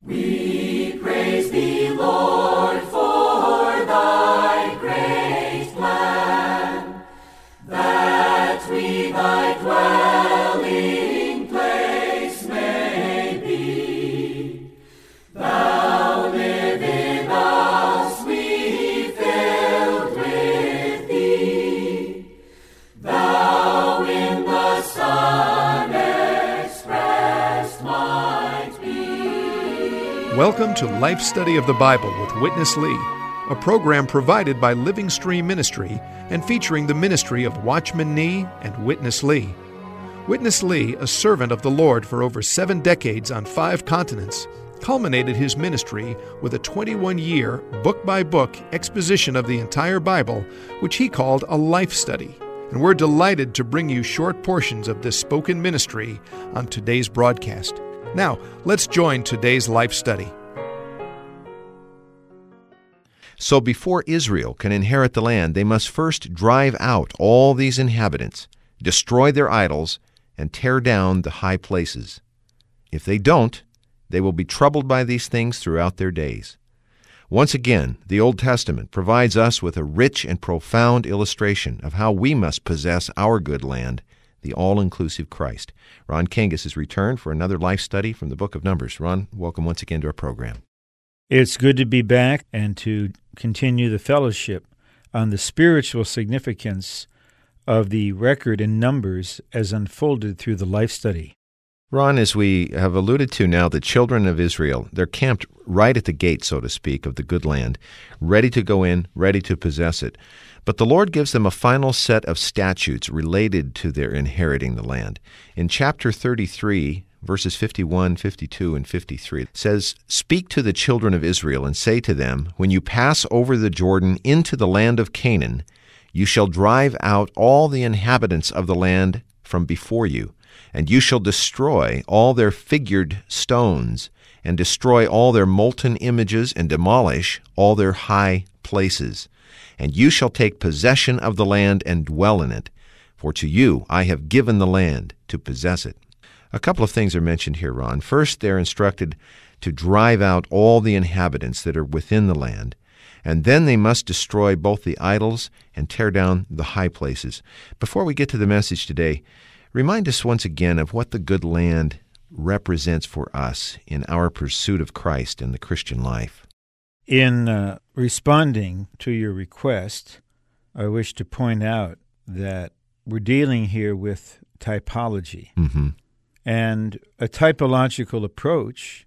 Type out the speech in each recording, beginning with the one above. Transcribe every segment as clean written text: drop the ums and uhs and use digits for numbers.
We praise thee, Lord, for thy great plan, that we thy dwelling place may be. Thou live in us, we filled with thee. Thou in the Son expressed might be. Welcome to Life Study of the Bible with Witness Lee, a program provided by Living Stream Ministry and featuring the ministry of Watchman Nee and Witness Lee. Witness Lee, a servant of the Lord for over 7 decades on 5 continents, culminated his ministry with a 21-year, book-by-book exposition of the entire Bible, which he called a life study. And we're delighted to bring you short portions of this spoken ministry on today's broadcast. Now, let's join today's life study. So before Israel can inherit the land, they must first drive out all these inhabitants, destroy their idols, and tear down the high places. If they don't, they will be troubled by these things throughout their days. Once again, the Old Testament provides us with a rich and profound illustration of how we must possess our good land, the all-inclusive Christ. Ron Kangas has returned for another life study from the book of Numbers. Ron, welcome once again to our program. It's good to be back and to continue the fellowship on the spiritual significance of the record in Numbers as unfolded through the life study. Ron, as we have alluded to now, the children of Israel, they're camped right at the gate, so to speak, of the good land, ready to go in, ready to possess it. But the Lord gives them a final set of statutes related to their inheriting the land. In chapter 33, verses 51, 52, and 53, it says, "Speak to the children of Israel and say to them, when you pass over the Jordan into the land of Canaan, you shall drive out all the inhabitants of the land from before you, and you shall destroy all their figured stones, and destroy all their molten images, and demolish all their high places. And you shall take possession of the land and dwell in it, for to you I have given the land to possess it." A couple of things are mentioned here, Ron. First, they're instructed to drive out all the inhabitants that are within the land, and then they must destroy both the idols and tear down the high places. Before we get to the message today, remind us once again of what the good land represents for us in our pursuit of Christ and the Christian life. In responding to your request, I wish to point out that we're dealing here with typology. Mm-hmm. And a typological approach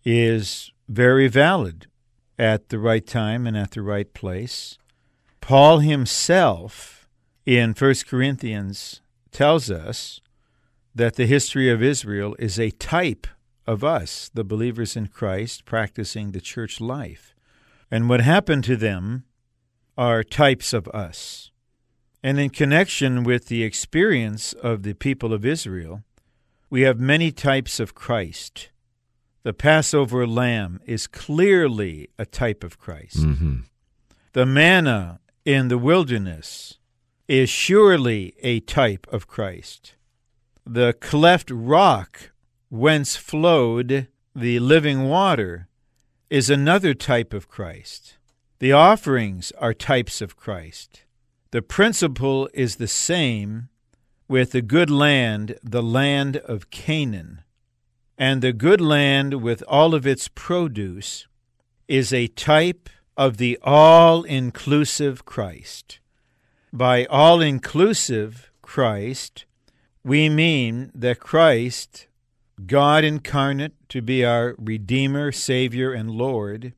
is very valid at the right time and at the right place. Paul himself in 1 Corinthians tells us that the history of Israel is a type of us, the believers in Christ, practicing the church life. And what happened to them are types of us. And in connection with the experience of the people of Israel, we have many types of Christ. The Passover lamb is clearly a type of Christ. Mm-hmm. The manna in the wilderness is surely a type of Christ. The cleft rock whence flowed the living water is another type of Christ. The offerings are types of Christ. The principle is the same with the good land, the land of Canaan. And the good land with all of its produce is a type of the all-inclusive Christ. By all-inclusive Christ, we mean that Christ, God incarnate to be our Redeemer, Savior, and Lord,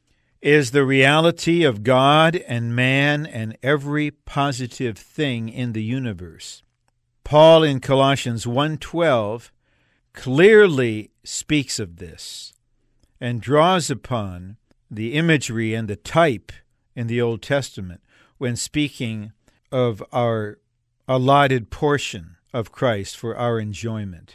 is the reality of God and man and every positive thing in the universe. Paul in Colossians 1:12 clearly speaks of this and draws upon the imagery and the type in the Old Testament when speaking of our allotted portion of Christ for our enjoyment.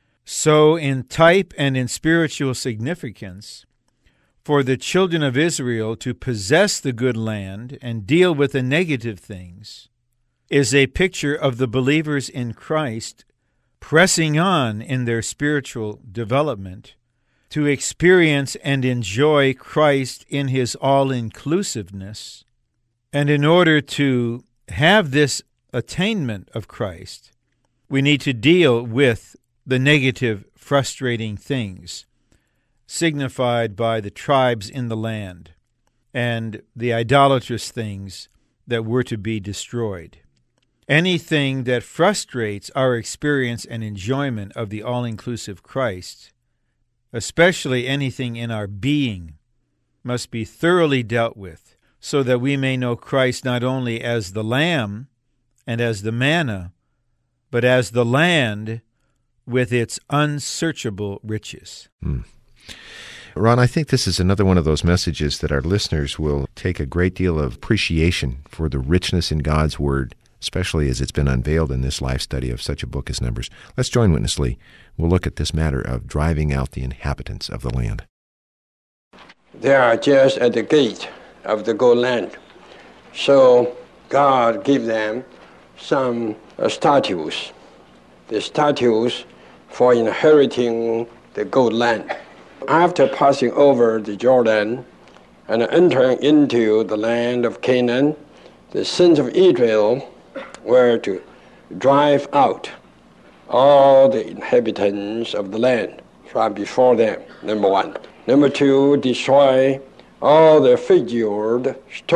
So in type and in spiritual significance, for the children of Israel to possess the good land and deal with the negative things is a picture of the believers in Christ pressing on in their spiritual development to experience and enjoy Christ in his all-inclusiveness. And in order to have this attainment of Christ, we need to deal with the negative, frustrating things signified by the tribes in the land and the idolatrous things that were to be destroyed. Anything that frustrates our experience and enjoyment of the all-inclusive Christ, especially anything in our being, must be thoroughly dealt with so that we may know Christ not only as the Lamb and as the manna, but as the land with its unsearchable riches. Ron, I think this is another one of those messages that our listeners will take a great deal of appreciation for the richness in God's Word, especially as it's been unveiled in this life study of such a book as Numbers. Let's join Witness Lee. We'll look at this matter of driving out the inhabitants of the land. They are just at the gate of the good land. So God gave them some statutes, the statutes for inheriting the good land. After passing over the Jordan and entering into the land of Canaan, the sons of Israel were to drive out all the inhabitants of the land from before them, number one. Number two, destroy all the figured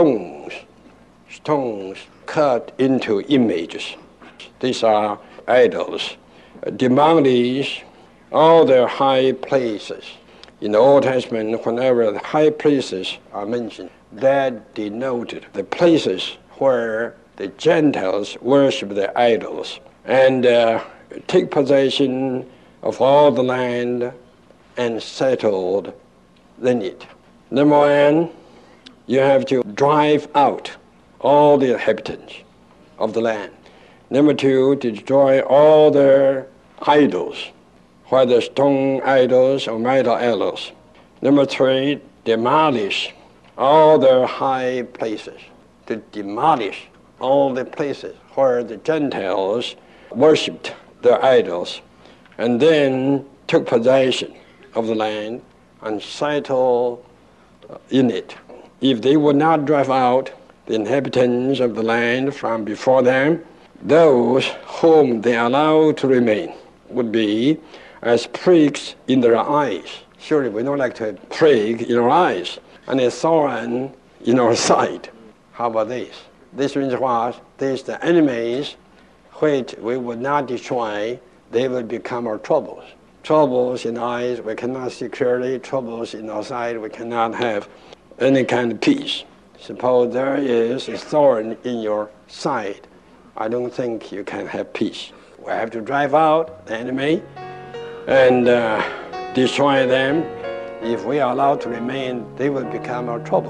stones cut into images. These are idols. Demolish all their high places. In the Old Testament, whenever the high places are mentioned, that denoted the places where the Gentiles worship their idols, and take possession of all the land and settled in it. Number one, you have to drive out all the inhabitants of the land. Number two, destroy all their idols, whether stone idols or metal idols. Number three, demolish all their high places, to demolish all the places where the Gentiles worshipped their idols, and then took possession of the land and settled in it. If they would not drive out the inhabitants of the land from before them, those whom they allowed to remain would be as pricks in their eyes. Surely we don't like to have plague in our eyes and a thorn in our side. How about this? This means what? These the enemies which we would not destroy, they will become our troubles. Troubles in eyes we cannot see clearly, troubles in our side we cannot have any kind of peace. Suppose there is a thorn in your side, I don't think you can have peace. We have to drive out the enemy and destroy them. If we are allowed to remain, they will become our trouble.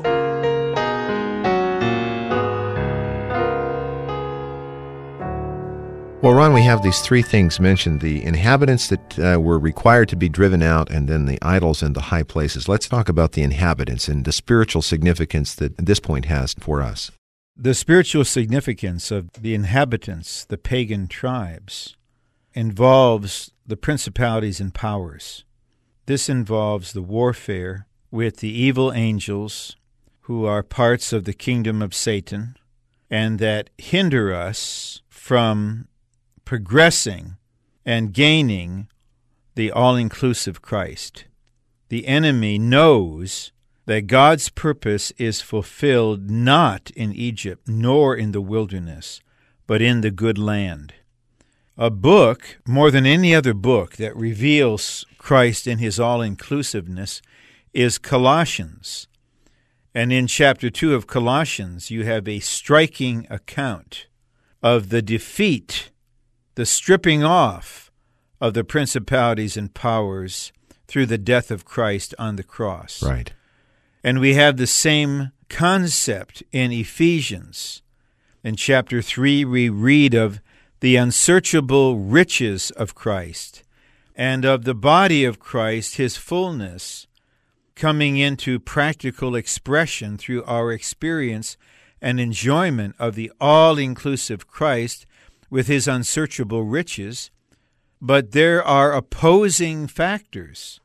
Well, Ron, we have these three things mentioned, the inhabitants that were required to be driven out, and then the idols and the high places. Let's talk about the inhabitants and the spiritual significance that this point has for us. The spiritual significance of the inhabitants, the pagan tribes, involves the principalities and powers. This involves the warfare with the evil angels who are parts of the kingdom of Satan and that hinder us from progressing and gaining the all-inclusive Christ. The enemy knows that God's purpose is fulfilled not in Egypt nor in the wilderness, but in the good land. A book, more than any other book, that reveals Christ in his all-inclusiveness is Colossians. And in chapter 2 of Colossians, you have a striking account of the defeat, the stripping off of the principalities and powers through the death of Christ on the cross. Right. And we have the same concept in Ephesians. In chapter 3, we read of the unsearchable riches of Christ and of the body of Christ, his fullness, coming into practical expression through our experience and enjoyment of the all-inclusive Christ with his unsearchable riches. But there are opposing factors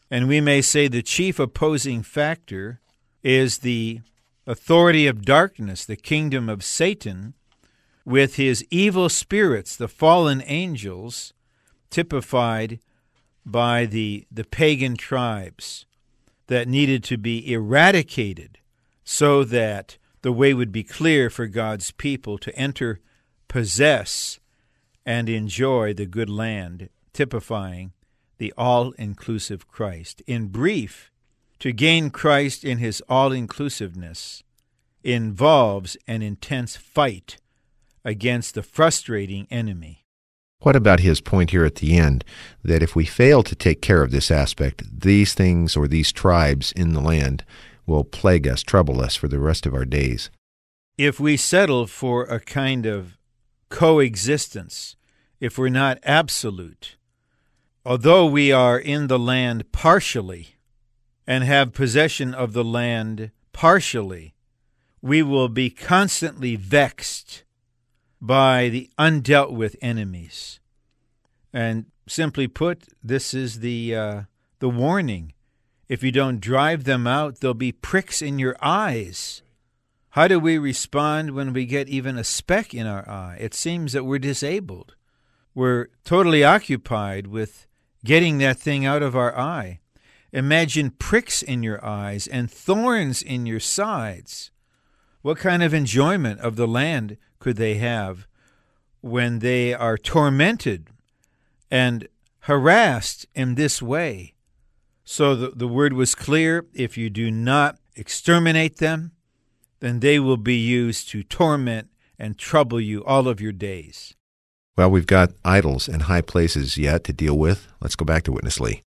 And we may say the chief opposing factor is the authority of darkness, the kingdom of Satan, with his evil spirits, the fallen angels, typified by the pagan tribes that needed to be eradicated so that the way would be clear for God's people to enter, possess, and enjoy the good land, typifying the all-inclusive Christ. In brief, to gain Christ in his all-inclusiveness involves an intense fight against the frustrating enemy. What about his point here at the end, that if we fail to take care of this aspect, these things or these tribes in the land will plague us, trouble us for the rest of our days? If we settle for a kind of coexistence, if we're not absolute, although we are in the land partially and have possession of the land partially, we will be constantly vexed by the undealt with enemies. And simply put, this is the warning. If you don't drive them out, there'll be pricks in your eyes. How do we respond when we get even a speck in our eye? It seems that we're disabled. We're totally occupied with getting that thing out of our eye. Imagine pricks in your eyes and thorns in your sides. What kind of enjoyment of the land could they have when they are tormented and harassed in this way? So the word was clear: if you do not exterminate them, then they will be used to torment and trouble you all of your days. Well, we've got idols and high places yet to deal with. Let's go back to Witness Lee.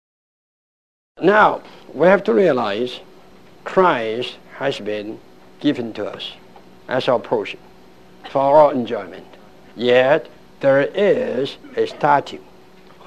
Now, we have to realize Christ has been given to us as our portion for our enjoyment. Yet, there is a statute